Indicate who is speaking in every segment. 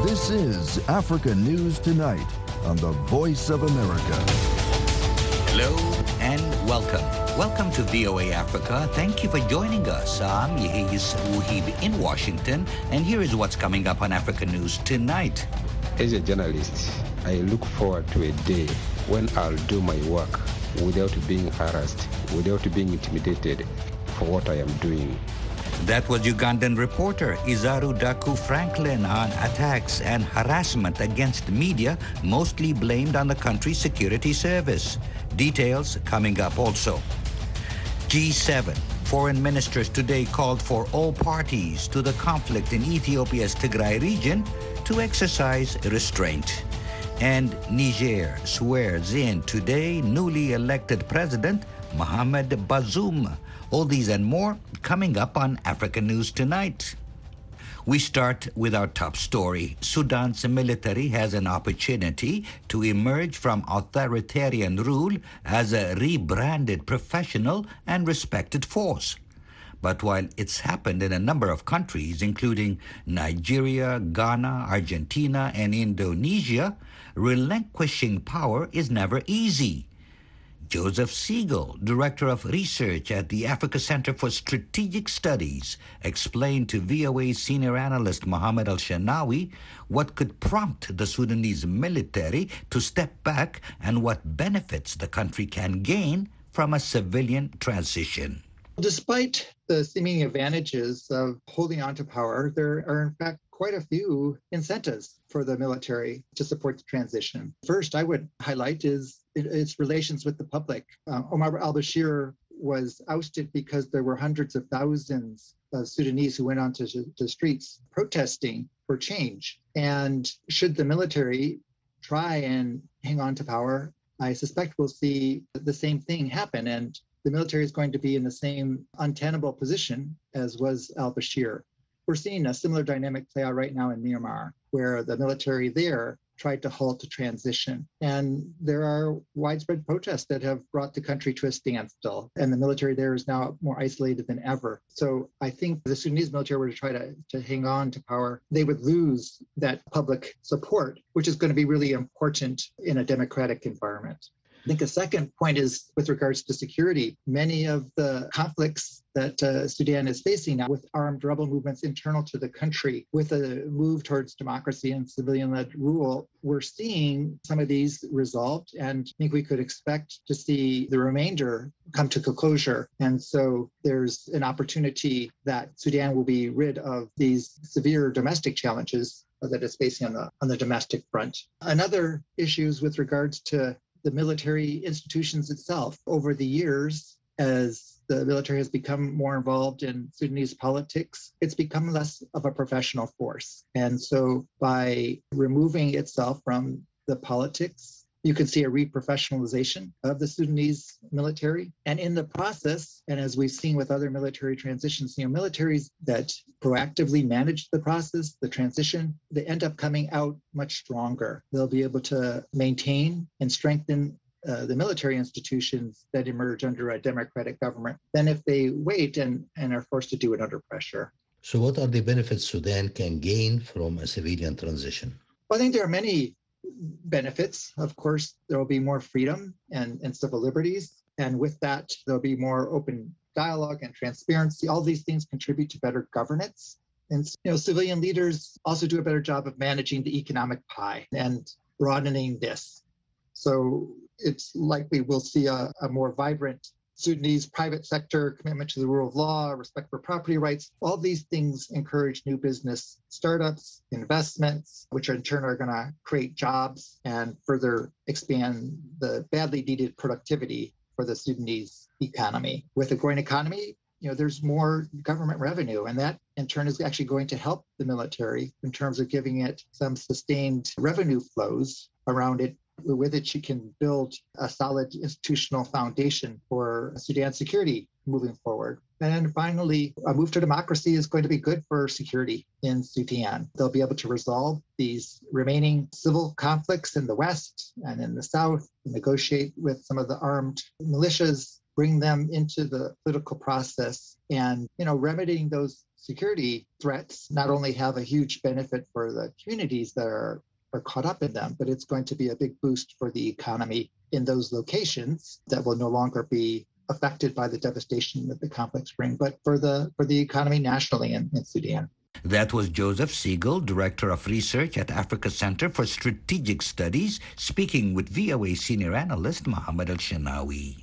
Speaker 1: This is Africa News Tonight on the Voice of America.
Speaker 2: Hello and welcome. Welcome to VOA Africa. Thank you for joining us. I'm Yehis Wuhib in Washington, and here is what's coming up on Africa News Tonight.
Speaker 3: As a journalist, I look forward to a day when I'll do my work without being harassed, without being intimidated for what I am doing.
Speaker 2: That was Ugandan reporter Izaru Daku Franklin on attacks and harassment against media, mostly blamed on the country's security service. Details coming up also. G7 foreign ministers today called for all parties to the conflict in Ethiopia's Tigray region to exercise restraint. And Niger swears in today newly elected president Mohamed Bazoum. All these and more coming up on Africa News Tonight. We start with our top story. Sudan's military has an opportunity to emerge from authoritarian rule as a rebranded professional and respected force. But while it's happened in a number of countries, including Nigeria, Ghana, Argentina, and Indonesia, relinquishing power is never easy. Joseph Siegel, Director of Research at the Africa Center for Strategic Studies, explained to VOA senior analyst Mohamed Al-Shanawi what could prompt the Sudanese military to step back and what benefits the country can gain from a civilian transition.
Speaker 4: Despite the seeming advantages of holding on to power, there are in fact quite a few incentives for the military to support the transition. First, I would highlight is its relations with the public. Omar al-Bashir was ousted because there were hundreds of thousands of Sudanese who went onto the streets protesting for change. And should the military try and hang on to power, I suspect we'll see the same thing happen. And the military is going to be in the same untenable position as was al-Bashir. We're seeing a similar dynamic play out right now in Myanmar, where the military there tried to halt the transition. And there are widespread protests that have brought the country to a standstill. And the military there is now more isolated than ever. So I think the Sudanese military were to try to hang on to power, they would lose that public support, which is going to be really important in a democratic environment. I think a second point is with regards to security. Many of the conflicts that Sudan is facing now with armed rebel movements internal to the country, with a move towards democracy and civilian-led rule, we're seeing some of these resolved, and I think we could expect to see the remainder come to closure. And so there's an opportunity that Sudan will be rid of these severe domestic challenges that it's facing on the domestic front. Another issue is with regards to the military institutions itself. Over the years, as the military has become more involved in Sudanese politics, it's become less of a professional force. And so by removing itself from the politics, you can see a reprofessionalization of the Sudanese military. And in the process, and as we've seen with other military transitions, militaries that proactively manage the process, the transition, they end up coming out much stronger. They'll be able to maintain and strengthen the military institutions that emerge under a democratic government than if they wait and are forced to do it under pressure.
Speaker 5: So what are the benefits Sudan can gain from a civilian transition?
Speaker 4: Well, I think there are many benefits. Of course, there will be more freedom and civil liberties. And with that, there'll be more open dialogue and transparency. All these things contribute to better governance. And civilian leaders also do a better job of managing the economic pie and broadening this. So it's likely we'll see a more vibrant Sudanese private sector, commitment to the rule of law, respect for property rights. All these things encourage new business startups, investments, which in turn are going to create jobs and further expand the badly needed productivity for the Sudanese economy. With a growing economy, there's more government revenue, and that in turn is actually going to help the military in terms of giving it some sustained revenue flows around it. With it, you can build a solid institutional foundation for Sudan's security moving forward. And then finally, a move to democracy is going to be good for security in Sudan. They'll be able to resolve these remaining civil conflicts in the West and in the South, negotiate with some of the armed militias bring them into the political process. And, remedying those security threats not only have a huge benefit for the communities that are caught up in them, but it's going to be a big boost for the economy in those locations that will no longer be affected by the devastation that the conflicts bring, but for the economy nationally in Sudan.
Speaker 2: That was Joseph Siegel, Director of Research at Africa Center for Strategic Studies, speaking with VOA senior analyst Mohammed Al-Shanawi.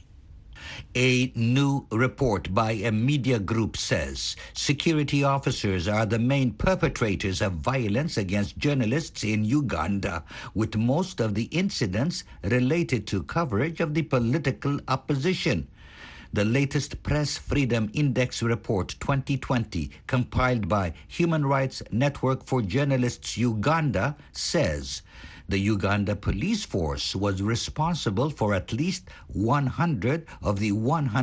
Speaker 2: A new report by a media group says security officers are the main perpetrators of violence against journalists in Uganda, with most of the incidents related to coverage of the political opposition. The latest Press Freedom Index report 2020, compiled by Human Rights Network for Journalists Uganda, says the Uganda police force was responsible for at least 100 of the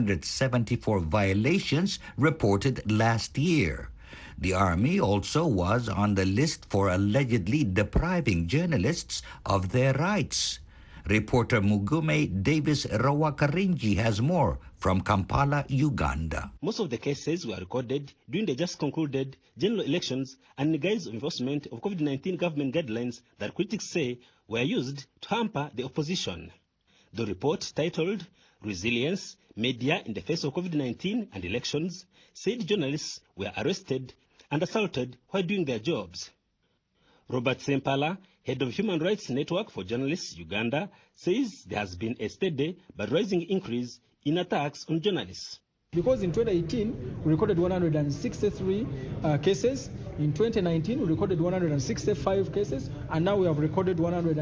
Speaker 2: 174 violations reported last year. The army also was on the list for allegedly depriving journalists of their rights. Reporter Mugume Davis Rawakarinji has more from Kampala, Uganda.
Speaker 6: Most of the cases were recorded during the just concluded general elections and in the guise of enforcement of COVID-19 government guidelines that critics say were used to hamper the opposition. The report, titled Resilience, Media in the Face of COVID-19 and Elections, said journalists were arrested and assaulted while doing their jobs. Robert Sempala, head of Human Rights Network for Journalists Uganda, says there has been a steady but rising increase in attacks on journalists.
Speaker 7: Because in 2018, we recorded 163 cases. In 2019, we recorded 165 cases. And now we have recorded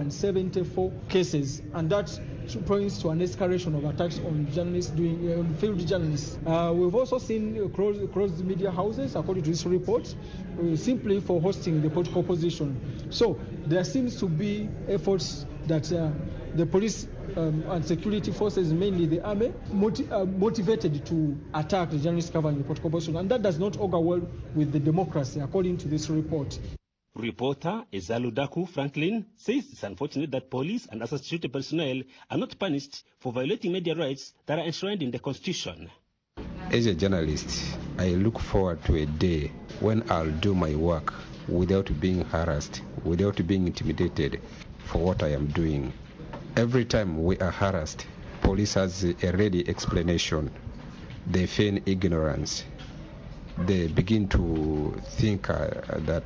Speaker 7: 174 cases. And that points to an escalation of attacks on journalists, field journalists. We've also seen closed media houses, according to this report, simply for hosting the political opposition. So there seems to be efforts that the police and security forces, mainly the army, motivated to attack the journalists covering the political opposition. And that does not augur well with the democracy, according to this report.
Speaker 6: Reporter Izaru Daku Franklin says it's unfortunate that police and other security personnel are not punished for violating media rights that are enshrined in the Constitution.
Speaker 3: As a journalist, I look forward to a day when I'll do my work without being harassed, without being intimidated for what I am doing. Every time we are harassed, police has a ready explanation. They feign ignorance. They begin to think that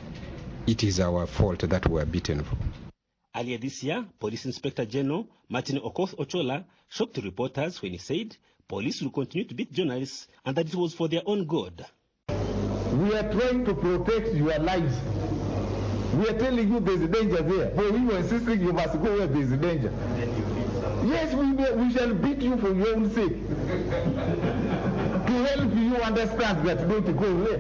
Speaker 3: it is our fault that we are beaten.
Speaker 6: Earlier this year, Police Inspector General Martin Okoth Ochola shocked reporters when he said police will continue to beat journalists and that it was for their own good.
Speaker 8: We are trying to protect your lives. We are telling you there's a danger there, but we were insisting you must go where there's a danger. Yes, we shall beat you for your own sake. To help you understand that don't go there.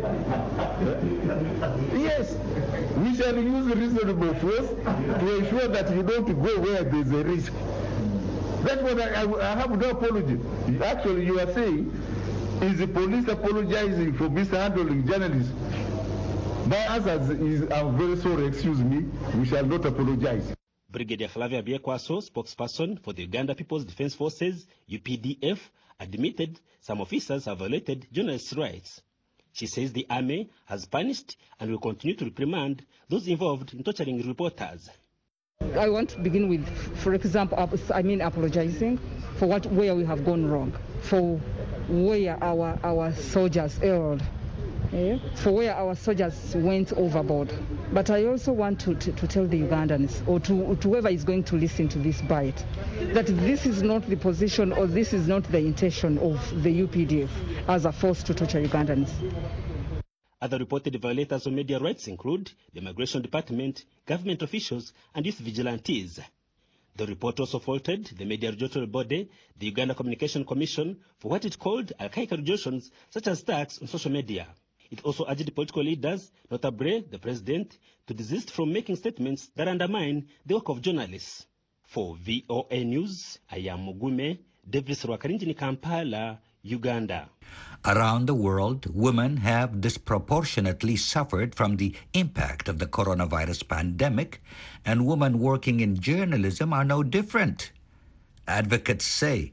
Speaker 8: Yes, we shall use reasonable force to ensure that you don't go where there's a risk. That's what I have no apology. Actually, you are saying, is the police apologizing for mishandling journalists? My answer is, I'm very sorry, excuse me, we shall not apologize.
Speaker 6: Brigadier Flavia Biekwaso, spokesperson for the Uganda People's Defense Forces, UPDF, admitted some officers have violated journalists' rights. She says the army has punished and will continue to reprimand those involved in torturing reporters.
Speaker 9: I want to begin with, for example, apologizing for where we have gone wrong, for where our soldiers erred, for where our soldiers went overboard. But I also want to tell the Ugandans, or to whoever is going to listen to this bite, that this is not the position or this is not the intention of the UPDF as a force to torture Ugandans.
Speaker 6: Other reported violators of media rights include the Immigration Department, government officials, and youth vigilantes. The report also faulted the media regulatory body, the Uganda Communication Commission, for what it called archaic regulations such as tax on social media. It also urged political leaders, notably the president, to desist from making statements that undermine the work of journalists. For VOA News, I am Mugume Davis Rwakarinji, Kampala, Uganda.
Speaker 2: Around the world, women have disproportionately suffered from the impact of the coronavirus pandemic, and women working in journalism are no different. Advocates say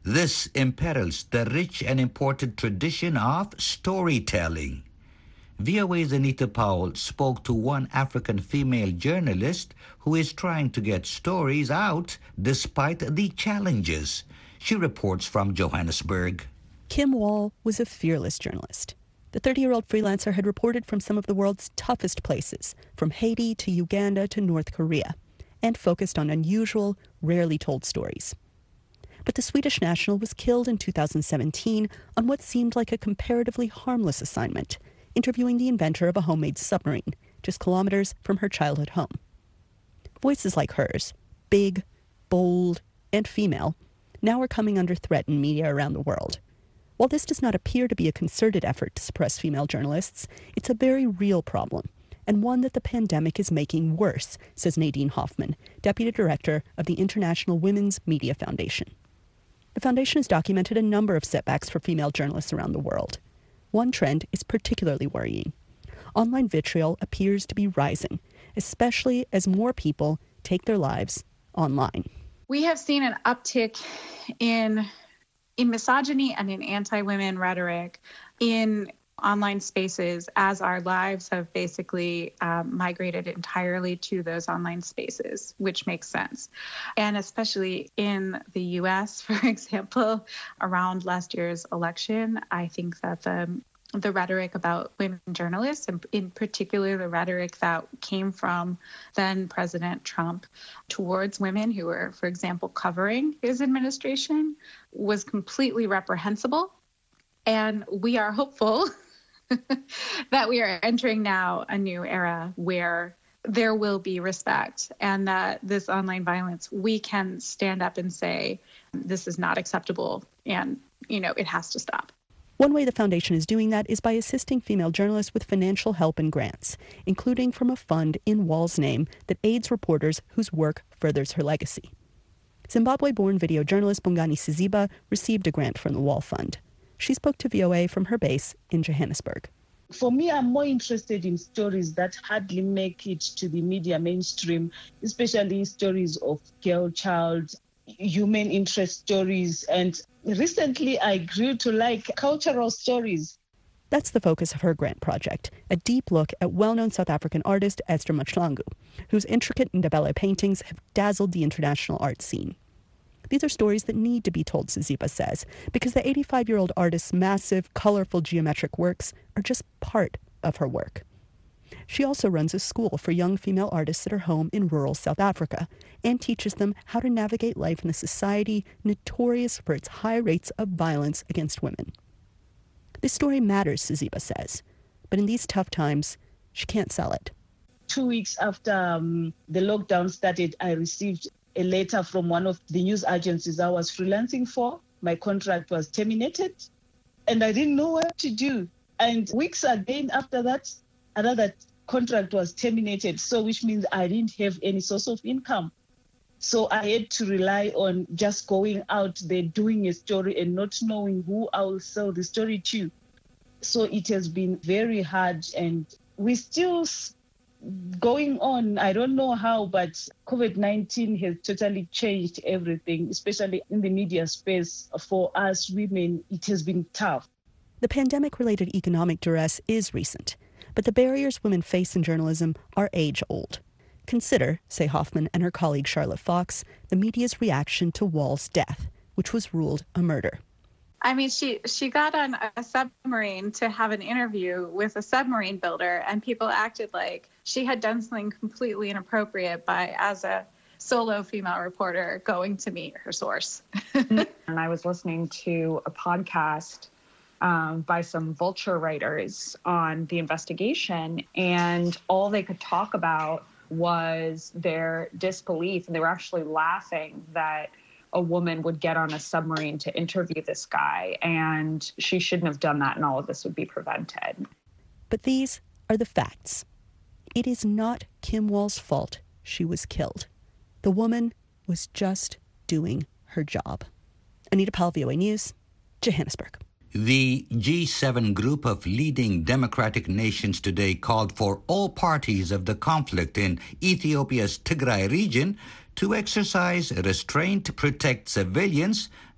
Speaker 2: This imperils the rich and important tradition of storytelling. VOA's Anita Powell spoke to one African female journalist who is trying to get stories out despite the challenges. She reports from Johannesburg.
Speaker 10: Kim Wall was a fearless journalist. The 30-year-old freelancer had reported from some of the world's toughest places, from Haiti to Uganda to North Korea, and focused on unusual, rarely told stories. But the Swedish national was killed in 2017 on what seemed like a comparatively harmless assignment, interviewing the inventor of a homemade submarine, just kilometers from her childhood home. Voices like hers, big, bold, and female, now are coming under threat in media around the world. While this does not appear to be a concerted effort to suppress female journalists, it's a very real problem, and one that the pandemic is making worse, says Nadine Hoffman, Deputy Director of the International Women's Media Foundation. The foundation has documented a number of setbacks for female journalists around the world. One trend is particularly worrying. Online vitriol appears to be rising, especially as more people take their lives online.
Speaker 11: We have seen an uptick in misogyny and in anti-women rhetoric in online spaces as our lives have basically migrated entirely to those online spaces, which makes sense. And especially in the U.S., for example, around last year's election, I think that the rhetoric about women journalists, and in particular the rhetoric that came from then President Trump towards women who were, for example, covering his administration, was completely reprehensible. And we are hopeful that we are entering now a new era where there will be respect, and that this online violence, we can stand up and say, this is not acceptable, and, it has to stop.
Speaker 10: One way the foundation is doing that is by assisting female journalists with financial help and grants, including from a fund in Wall's name that aids reporters whose work furthers her legacy. Zimbabwe-born video journalist Bongani Siziba received a grant from the Wall Fund. She spoke to VOA from her base in Johannesburg.
Speaker 12: For me, I'm more interested in stories that hardly make it to the media mainstream, especially stories of girl child, human interest stories. And recently I grew to like cultural stories.
Speaker 10: That's the focus of her grant project, a deep look at well-known South African artist Esther Mahlangu, whose intricate Ndebele paintings have dazzled the international art scene. These are stories that need to be told, Siziba says, because the 85-year-old artist's massive, colorful geometric works are just part of her work. She also runs a school for young female artists at her home in rural South Africa and teaches them how to navigate life in a society notorious for its high rates of violence against women. This story matters, Siziba says, but in these tough times, she can't sell it.
Speaker 12: 2 weeks after the lockdown started, I received a letter from one of the news agencies I was freelancing for. My contract was terminated, and I didn't know what to do. And weeks again after that, another contract was terminated, so which means I didn't have any source of income. So I had to rely on just going out there, doing a story and not knowing who I will sell the story to. So it has been very hard, and we're still going on. I don't know how, but COVID-19 has totally changed everything, especially in the media space. For us women, it has been tough.
Speaker 10: The pandemic-related economic duress is recent, but the barriers women face in journalism are age-old. Consider, say Hoffman and her colleague Charlotte Fox, the media's reaction to Wall's death, which was ruled a murder.
Speaker 11: I mean, she got on a submarine to have an interview with a submarine builder, and people acted like she had done something completely inappropriate by, as a solo female reporter, going to meet her source.
Speaker 13: And I was listening to a podcast by some Vulture writers on the investigation, and all they could talk about was their disbelief, and they were actually laughing that a woman would get on a submarine to interview this guy, and she shouldn't have done that, and all of this would be prevented.
Speaker 10: But these are the facts. It is not Kim Wall's fault she was killed. The woman was just doing her job. Anita Powell, VOA News, Johannesburg.
Speaker 2: The G7 group of leading democratic nations today called for all parties of the conflict in Ethiopia's Tigray region to exercise restraint to protect civilians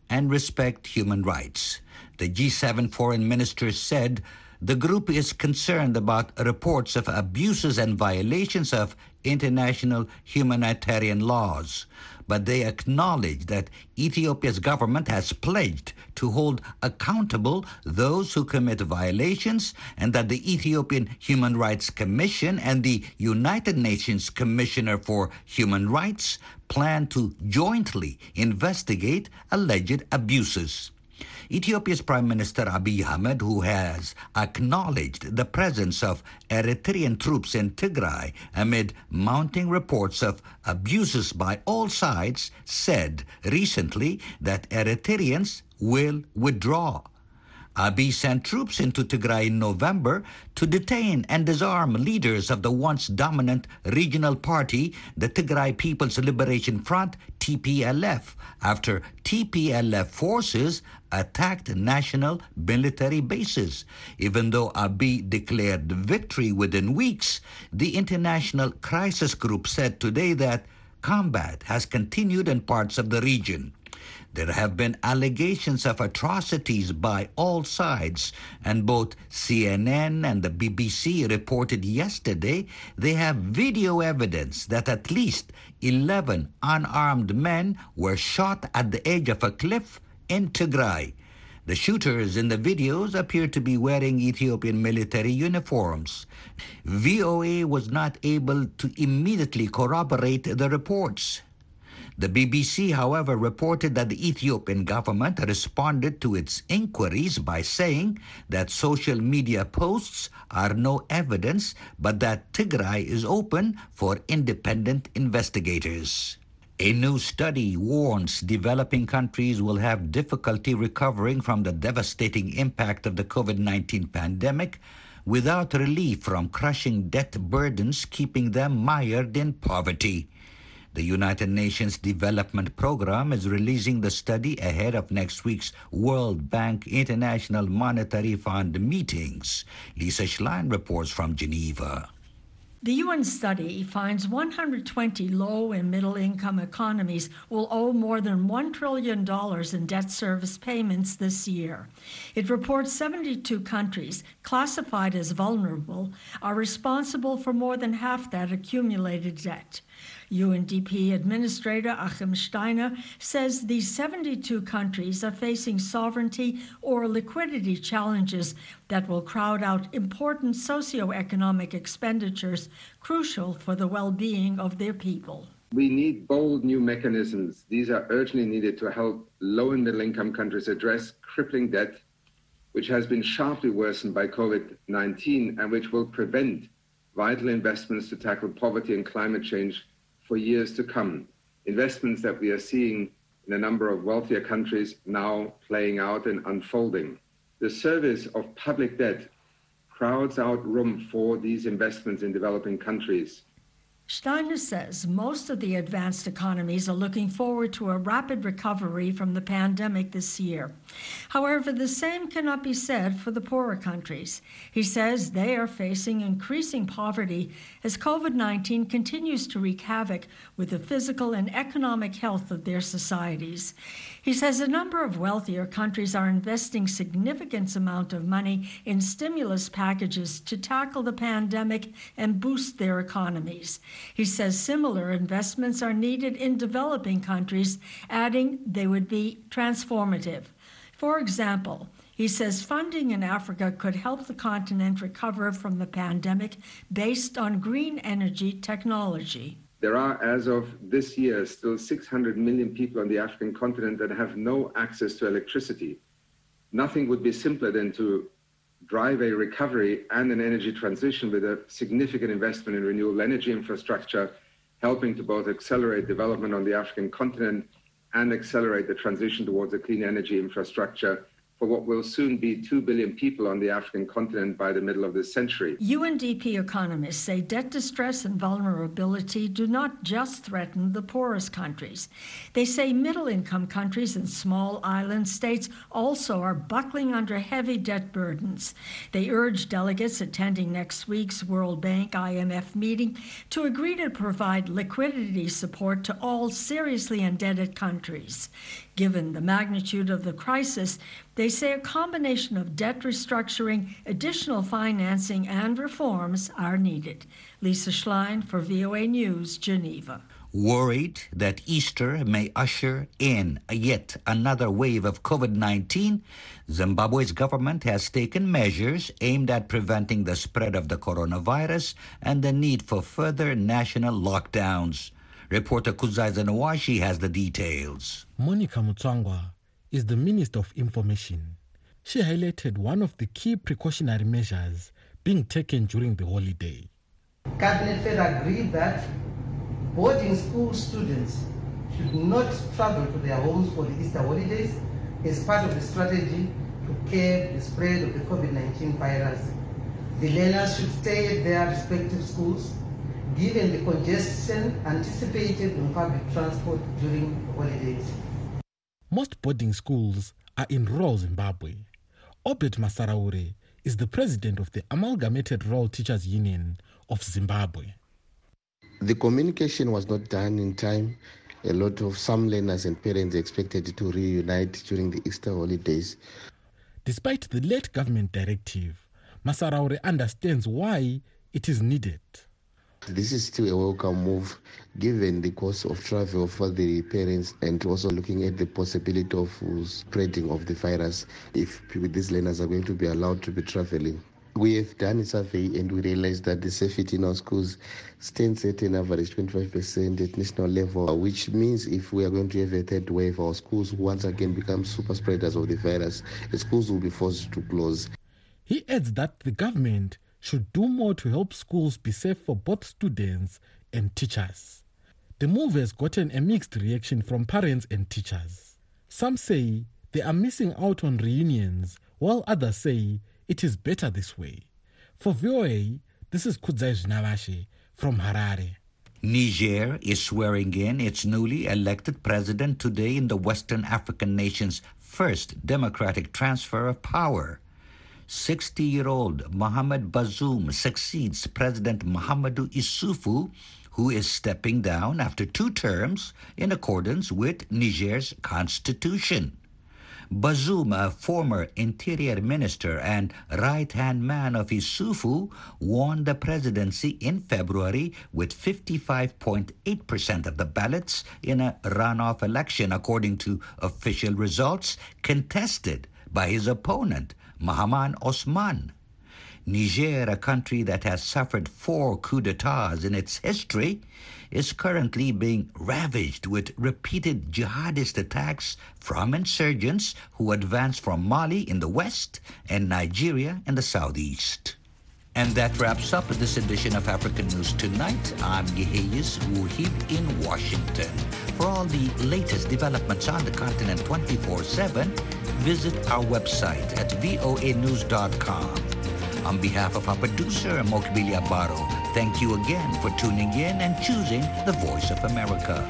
Speaker 2: and respect human rights. The G7 foreign ministers said the group is concerned about reports of abuses and violations of international humanitarian laws, but they acknowledge that Ethiopia's government has pledged to hold accountable those who commit violations, and that the Ethiopian Human Rights Commission and the United Nations Commissioner for Human Rights plan to jointly investigate alleged abuses. Ethiopia's Prime Minister Abiy Ahmed, who has acknowledged the presence of Eritrean troops in Tigray amid mounting reports of abuses by all sides, said recently that Eritreans will withdraw. Abiy sent troops into Tigray in November to detain and disarm leaders of the once dominant regional party, the Tigray People's Liberation Front, TPLF, after TPLF forces attacked national military bases. Even though Abiy declared victory within weeks, the International Crisis Group said today that combat has continued in parts of the region. There have been allegations of atrocities by all sides, and both CNN and the BBC reported yesterday they have video evidence that at least 11 unarmed men were shot at the edge of a cliff in Tigray. The shooters in the videos appear to be wearing Ethiopian military uniforms. VOA was not able to immediately corroborate the reports. The BBC, however, reported that the Ethiopian government responded to its inquiries by saying that social media posts are no evidence, but that Tigray is open for independent investigators. A new study warns developing countries will have difficulty recovering from the devastating impact of the COVID-19 pandemic without relief from crushing debt burdens keeping them mired in poverty. The United Nations Development Program is releasing the study ahead of next week's World Bank International Monetary Fund meetings. Lisa Schlein reports from Geneva.
Speaker 14: The UN study finds 120 low and middle income economies will owe more than $1 trillion in debt service payments this year. It reports 72 countries classified as vulnerable are responsible for more than half that accumulated debt. UNDP Administrator Achim Steiner says these 72 countries are facing sovereignty or liquidity challenges that will crowd out important socioeconomic expenditures crucial for the well-being of their people.
Speaker 3: We need bold new mechanisms. These are urgently needed to help low and middle income countries address crippling debt, which has been sharply worsened by COVID-19 and which will prevent vital investments to tackle poverty and climate change for years to come. Investments that we are seeing in a number of wealthier countries now playing out and unfolding. The service of public debt crowds out room for these investments in developing countries.
Speaker 14: Steiner says most of the advanced economies are looking forward to a rapid recovery from the pandemic this year. However, the same cannot be said for the poorer countries. He says they are facing increasing poverty as COVID-19 continues to wreak havoc with the physical and economic health of their societies. He says a number of wealthier countries are investing significant amount of money in stimulus packages to tackle the pandemic and boost their economies. He says similar investments are needed in developing countries, adding they would be transformative. For example, he says funding in Africa could help the continent recover from the pandemic based on green energy technology.
Speaker 3: There are, as of this year, still 600 million people on the African continent that have no access to electricity. Nothing would be simpler than to drive a recovery and an energy transition with a significant investment in renewable energy infrastructure, helping to both accelerate development on the African continent and accelerate the transition towards a clean energy infrastructure for what will soon be 2 billion people on the African continent by the middle of this century.
Speaker 14: UNDP economists say debt distress and vulnerability do not just threaten the poorest countries. They say middle-income countries and small island states also are buckling under heavy debt burdens. They urge delegates attending next week's World Bank IMF meeting to agree to provide liquidity support to all seriously indebted countries. Given the magnitude of the crisis, they say a combination of debt restructuring, additional financing, and reforms are needed. Lisa Schlein for VOA News, Geneva.
Speaker 2: Worried that Easter may usher in yet another wave of COVID-19, Zimbabwe's government has taken measures aimed at preventing the spread of the coronavirus and the need for further national lockdowns. Reporter Kuzaisa Nawashi has the details.
Speaker 15: Monica Mutswangwa is the Minister of Information. She highlighted one of the key precautionary measures being taken during the holiday.
Speaker 16: Cabinet further agreed that boarding school students should not travel to their homes for the Easter holidays as part of the strategy to curb the spread of the COVID-19 virus. The learners should stay at their respective schools, given the congestion anticipated on public transport during the holidays.
Speaker 15: Most boarding schools are in rural Zimbabwe. Obed Masaraure is the president of the Amalgamated Rural Teachers Union of Zimbabwe.
Speaker 17: The communication was not done in time. Some learners and parents expected to reunite during the Easter holidays.
Speaker 15: Despite the late government directive, Masaraure understands why it is needed.
Speaker 17: This is still a welcome move given the cost of travel for the parents and also looking at the possibility of spreading of the virus if these learners are going to be allowed to be traveling. We have done a survey and we realized that the safety in our schools stands at an average 25% at national level, which means if we are going to have a third wave, our schools once again become super spreaders of the virus, the schools will be forced to close.
Speaker 15: He adds that the government should do more to help schools be safe for both students and teachers. The move has gotten a mixed reaction from parents and teachers. Some say they are missing out on reunions, while others say it is better this way. For VOA, this is Kuzaisa Nawashi from Harare.
Speaker 2: Niger is swearing in its newly elected president today in the Western African nation's first democratic transfer of power. 60-year-old Mohamed Bazoum succeeds President Mahamadou Issoufou, who is stepping down after 2 terms in accordance with Niger's constitution. Bazoum, a former interior minister and right-hand man of Issoufou, won the presidency in February with 55.8% of the ballots in a runoff election, according to official results contested by his opponent, Mahaman Osman. Niger, a country that has suffered 4 coups d'etats in its history, is currently being ravaged with repeated jihadist attacks from insurgents who advance from Mali in the west and Nigeria in the southeast. And that wraps up this edition of African News Tonight. I'm Geheyes Wuhib in Washington. For all the latest developments on the continent 24/7, visit our website at voanews.com. On behalf of our producer, Mokbili Abaro, thank you again for tuning in and choosing the Voice of America.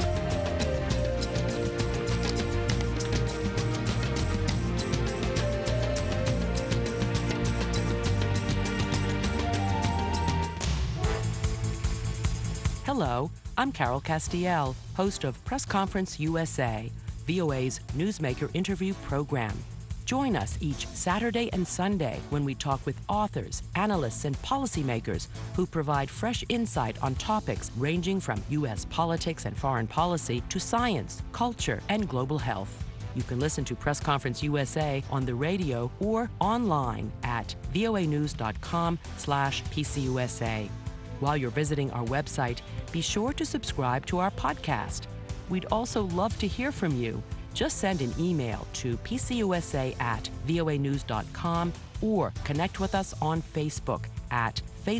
Speaker 18: Hello, I'm Carol Castiel, host of Press Conference USA, VOA's newsmaker interview program. Join us each Saturday and Sunday when we talk with authors, analysts, and policymakers who provide fresh insight on topics ranging from U.S. politics and foreign policy to science, culture, and global health. You can listen to Press Conference USA on the radio or online at voanews.com/PCUSA. While you're visiting our website, be sure to subscribe to our podcast. We'd also love to hear from you. Just send an email to pcusa@voanews.com or connect with us on Facebook at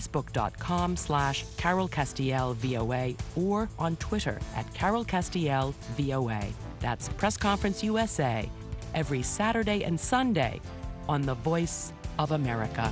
Speaker 18: facebook.com/CarolCastielVOA or on Twitter at CarolCastielVOA. That's Press Conference USA, every Saturday and Sunday on the Voice of America.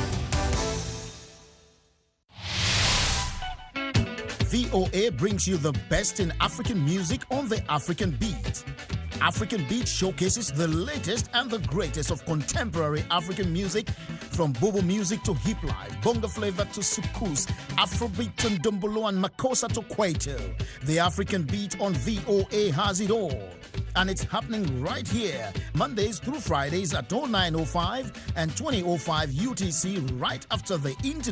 Speaker 19: VOA brings you the best in African music on the African Beat. African Beat showcases the latest and the greatest of contemporary African music, from Bobo music to hip life, bongo flavor to soukous, Afrobeat to ndombolo and makossa to kwaito. The African Beat on VOA has it all. and it's happening right here, Mondays through Fridays at 09:05 and 20:05 UTC, right after the internet.